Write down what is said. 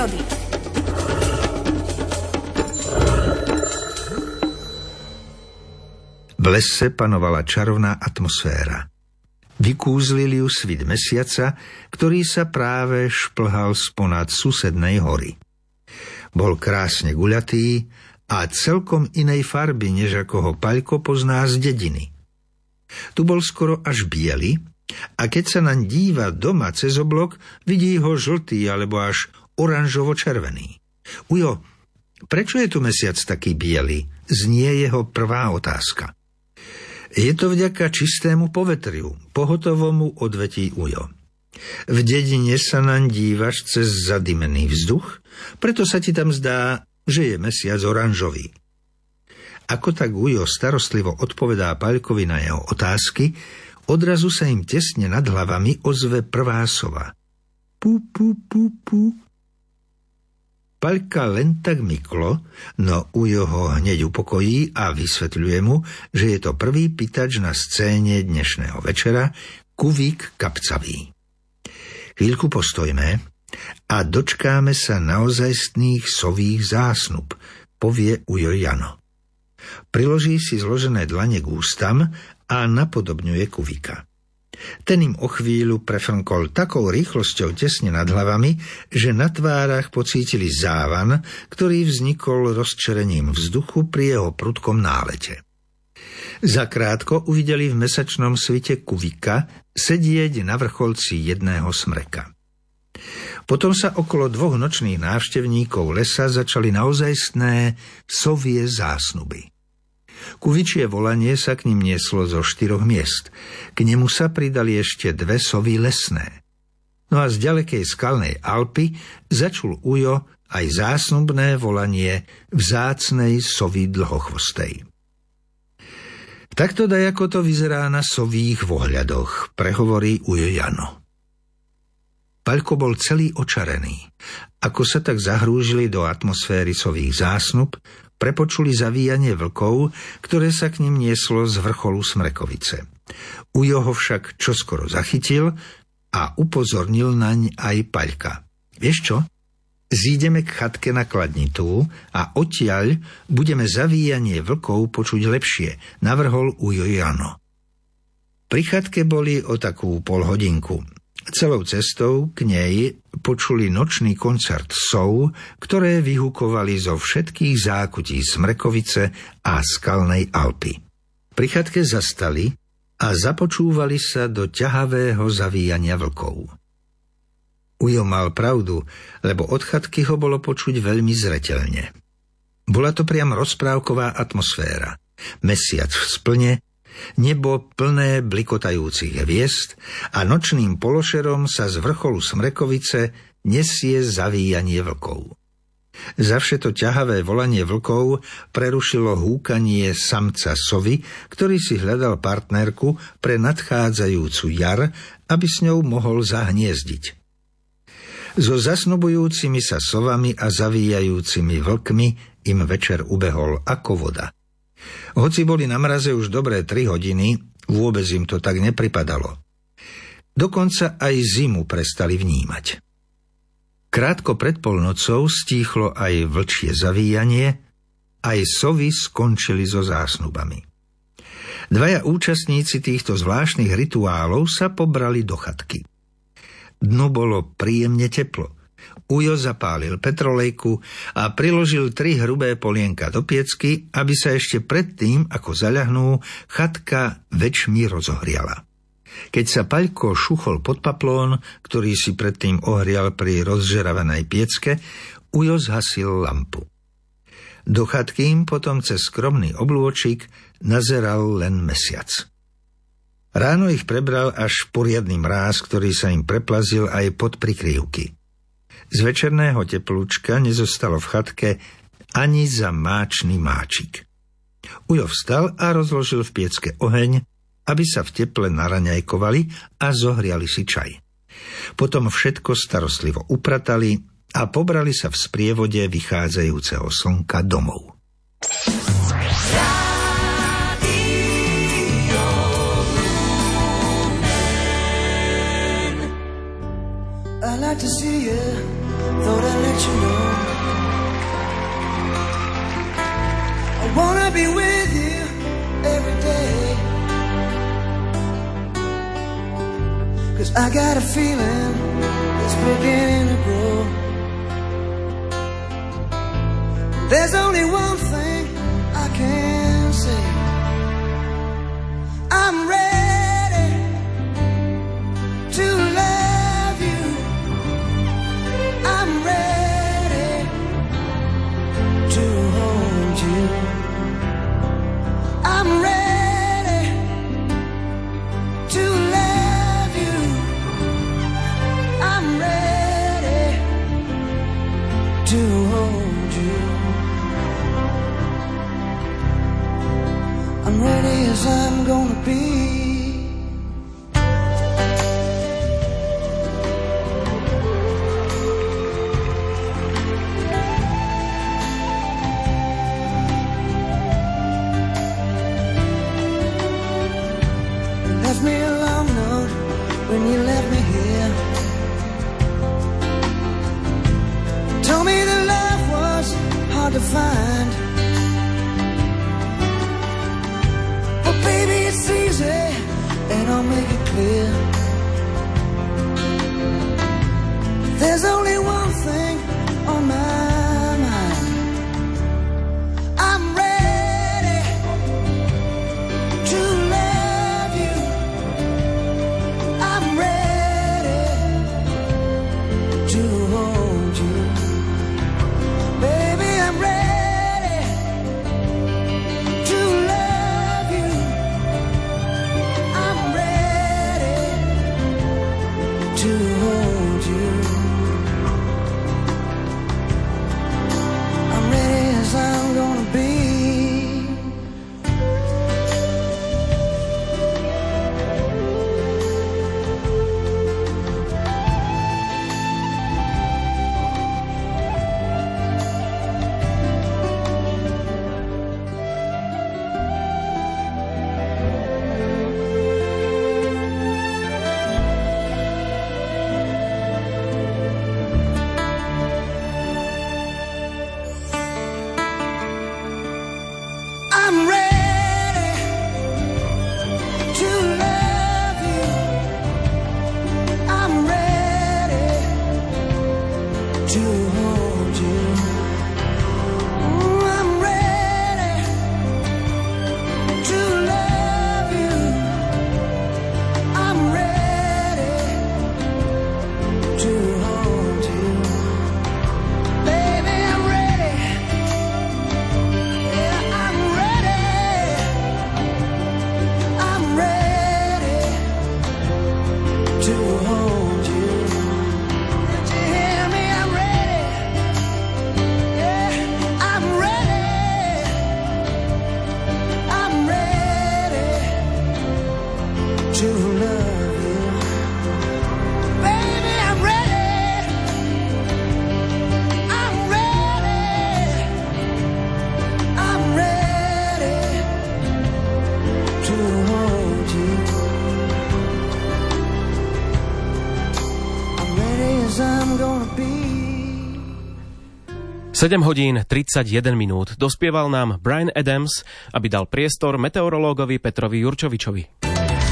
prírody. V lese panovala čarovná atmosféra. Vykúzlil ju svit mesiaca, ktorý sa práve šplhal sponad susednej hory. Bol krásne guľatý a celkom inej farby, než ako ho Paľko pozná z dediny. Tu bol skoro až biely a keď sa naň díva doma cez oblok, vidí ho žltý alebo až oranžovo-červený. Ujo, prečo je tu mesiac taký biely? Znie jeho prvá otázka. Je to vďaka čistému povetriu, pohotovomu odvetí Ujo. V dedine sa naň dívaš cez zadimený vzduch, preto sa ti tam zdá, že je mesiac oranžový. Ako tak Ujo starostlivo odpovedá Paľkovi na jeho otázky, odrazu sa im tesne nad hlavami ozve prvá sova. Pu, pu, pu, pu. Paľka len tak myklo, no Ujo ho hneď upokojí a vysvetľuje mu, že je to prvý pýtač na scéne dnešného večera, Kuvík kapcavý. Chvíľku postojme a dočkáme sa naozajstných sových zásnub, povie Ujo Jano. Priloží si zložené dlane k ústam a napodobňuje Kuvíka. Ten im o chvíľu prefrnkol takou rýchlosťou tesne nad hlavami, že na tvárach pocítili závan, ktorý vznikol rozčerením vzduchu pri jeho prudkom nálete. Zakrátko uvideli v mesačnom svite Kuvíka sedieť na vrcholci jedného smreka. Potom sa okolo dvoch nočných návštevníkov lesa začali naozajstné sovie zásnuby. Kuvičie volanie sa k ním nieslo zo 4 miest. K nemu sa pridali ešte 2 sovy lesné. No a z ďalekej skalnej Alpy začul Ujo aj zásnubné volanie vzácnej sovy dlhochvostej. Takto dajako to vyzerá na sových vohľadoch, prehovorí Ujo Jano. Paľko bol celý očarený. Ako sa tak zahrúžili do atmosféry sových zásnub, prepočuli zavíjanie vlkov, ktoré sa k nim nieslo z vrcholu Smrekovice. Ujo ho však čoskoro zachytil a upozornil naň aj Paľka. Vieš čo? Zídeme k chatke na Kladnitu a odtiaľ budeme zavíjanie vlkov počuť lepšie, navrhol Ujo Jano. Pri chatke boli o takú polhodinku. Celou cestou k nej počuli nočný koncert sov, ktoré vyhukovali zo všetkých zákutí Smrekovice a skalnej Alpy. Pri chatke zastali a započúvali sa do ťahavého zavíjania vlkov. Ujo mal pravdu, lebo od chatky ho bolo počuť veľmi zreteľne. Bola to priam rozprávková atmosféra. Mesiac v splne, nebo plné blikotajúcich hviezd a nočným pološerom sa z vrcholu Smrekovice nesie zavíjanie vlkov. Zavše to ťahavé volanie vlkov prerušilo húkanie samca sovy, ktorý si hľadal partnerku pre nadchádzajúcu jar, aby s ňou mohol zahniezdiť. So zasnubujúcimi sa sovami a zavíjajúcimi vlkmi im večer ubehol ako voda. Hoci boli na mraze už dobré 3 hodiny, vôbec im to tak nepripadalo. Dokonca aj zimu prestali vnímať. Krátko pred polnocou stíchlo aj vlčie zavíjanie, aj sovy skončili so zásnubami. 2 účastníci týchto zvláštnych rituálov sa pobrali do chatky. Dnu bolo príjemne teplo. Ujo zapálil petrolejku a priložil 3 hrubé polienka do piecky, aby sa ešte predtým, ako zaľahnú, chatka väčšmi rozohriala. Keď sa Paľko šuchol pod paplón, ktorý si predtým ohrial pri rozžeravenej piecke, Ujo zhasil lampu. Do chatky im potom cez skromný oblôčik nazeral len mesiac. Ráno ich prebral až poriadny mráz, ktorý sa im preplazil aj pod prikryvky. Z večerného teplúčka nezostalo v chatke ani za máčný máčik. Ujo vstal a rozložil v piecke oheň, aby sa v teple naraňajkovali a zohriali si čaj. Potom všetko starostlivo upratali a pobrali sa v sprievode vychádzajúceho slnka domov. I like to see you thought I'd let you know. I wanna be with you every day, 'cause I got a feeling it's beginning to grow. There's only one thing I can say: I'm ready to love you. I'm ready to hold you. I'm ready to love you. I'm ready to hold you. I'm ready as I'm gonna be. You left me a long note when you left me here. Told me that love was hard to find. Baby, it's easy, and I'll make it clear. There's only one thing on my mind: I'm ready to love you. I'm ready to hold you. Baby, I'm ready to love you. To hold you. I'm ready as I'm gonna be. I'm ready to love you. I'm ready to hold you. I'm ready to love you. I'm ready to hold you. Baby, I'm ready. Yeah, I'm ready. I'm ready to hold you. Did you hear me? I'm ready. Yeah, I'm ready. I'm ready to love you. Baby, I'm ready. I'm ready. I'm ready to hold you. I'm ready as I'm gonna be. 7 hodín 31 minút. Dospieval nám Bryan Adams, aby dal priestor meteorológovi Petrovi Jurčovičovi.